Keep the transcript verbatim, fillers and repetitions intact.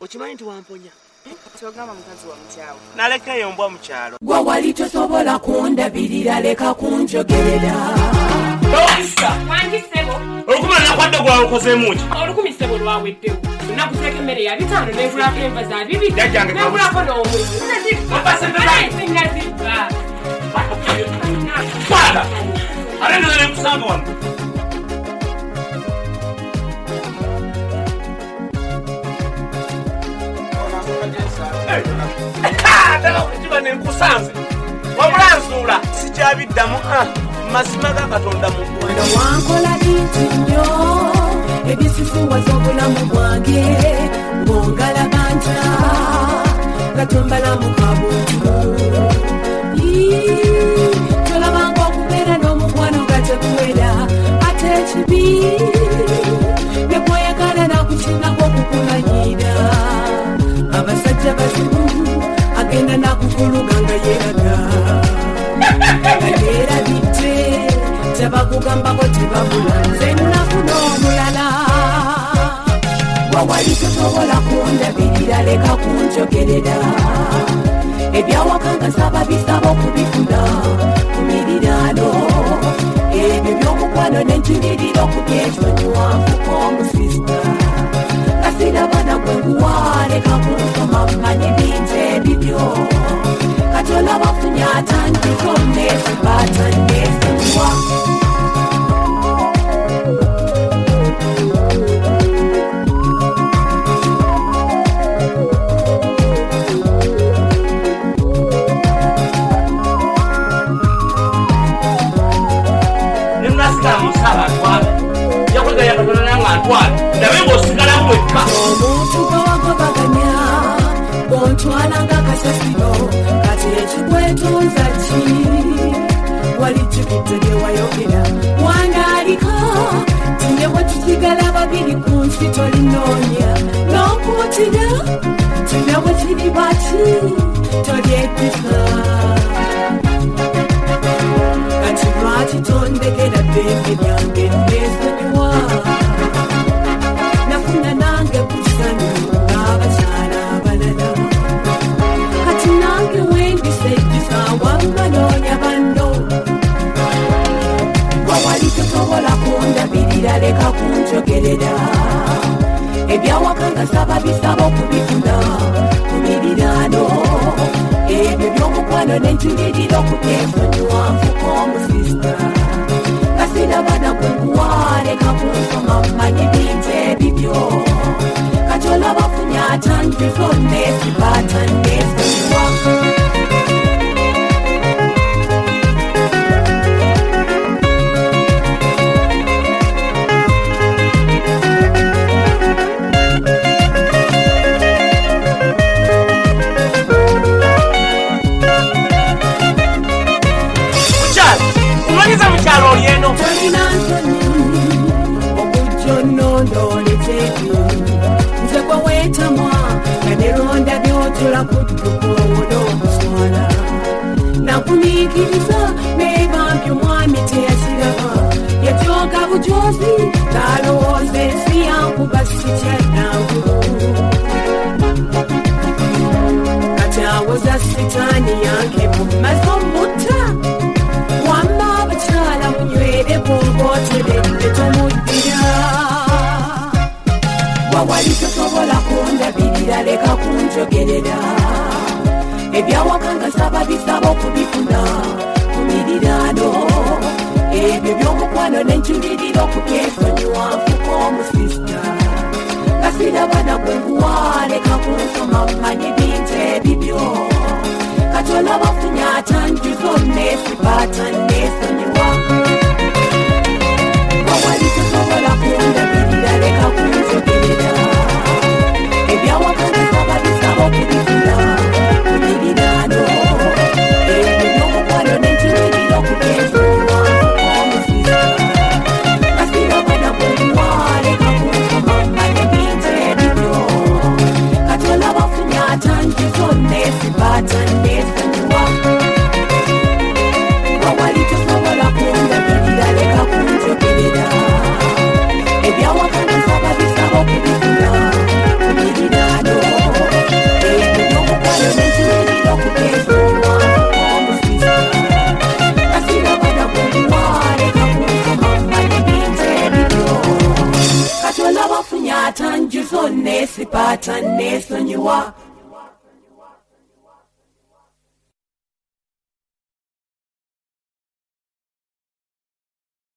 okimanyi nti wamponya kyogamba mukazi wa mukyalo nalekayo mbwa mu kyalo gwe wali tosobola kundabirira leka kunjogerera olukumi nakwadde gwawe okozeemu ki olukumi ssebo lwaweddewo nakuteeka emmere ya bitaano neegulako enva za bibiri neegulako n'omwezi sinazibba kwata ate ndoza nekusanga wano kiba nenkusanze wamulanzuula sikyabiddamu mazima ga katonda mugula wankola bintu nnyo ebisisuwaza obulamu bwange ng'ongalabanja gatombalamu kabuntu tolabanga okubeera n'omukwano gatekuwera ate ekibi nekweyagala nakukingako okukulanyira abasajja bazibu agenda nakukuluga nga yeeraga nga yeerabidde tebakugambako tebabula nze nafuna omulala wawali tosobola kundabirira leka kunjogerera ebyawakanga saba bisaba okubifuna ku miriraano ebyo by'omukwano n'enjumirira okubyesonyiwanfuko omusista kasirabana gwe nguwa leka kunsoma mmanyi bintu ebibyo katola bafunye atandika omnesiba atandesonyiwa omuntu gwewagobaganya bontwalanga kasasiro kati ekigwetunza ki walijjukidde gyewayogera wandaalika tinye bwetusigala babiri ku nsi tolinoonya n'okuutira tinye bwe kiri baki tolyeddisa kati lwaki tondekera ddembe lyange nesonyiwa nafuna nange kusanyu ng'abakyala abalala kati nange wendisejjusa wambanoonya banno wawali tosobola kundabirira leka kunjogerera ebyawakanga saba bisaba okubifuna ku miriraano ebyo by'omukwano n'enjumirira okubyesonyiwanfuko omusista kasirabana gwe nguwa leka kunsoma mmanyi bintu ebibyo katola bafunye atandika onesiba atandesonyiwa mukyalo olyeno tolina nsonyi okujjonondooleteki nze gwe weetamwa nga neronda byotula kuddukowola okuswala nakumiikiriza neebambye omwami teyakiraba yajooga bujozi ng'alowooza ensi yankuba sikyannangulu kati awoza sitaani yange mumaze omutta wamma abakyala munywere bwongooteredde tomuddira wawali tosobola kundabirira leka kunjogerera ebyawakanga saba bisaba okubifuna ku miriraano ebyo by'omukwano n'enjumirira okubyesonyiwanfuko omusista kasirabana gwe nguwa leka kunsoma mmanyi bintu ebibyo katola bafunye atandika onesiba atandesonyiwa wawali tosobola kundabirira leka kunjogerera ebyawakanga saba bisaba okubifuna ku miriraano ebyo by'omukwano n'enjumirira okubyesonyiwanfuko omusista kasirabana gwe nguwa leka kunsoma mmanyi bintu ebibyo katola bafunye atandika onesiba atandesonyiwa wawali tosobola kunda neesipaata neesonyiwa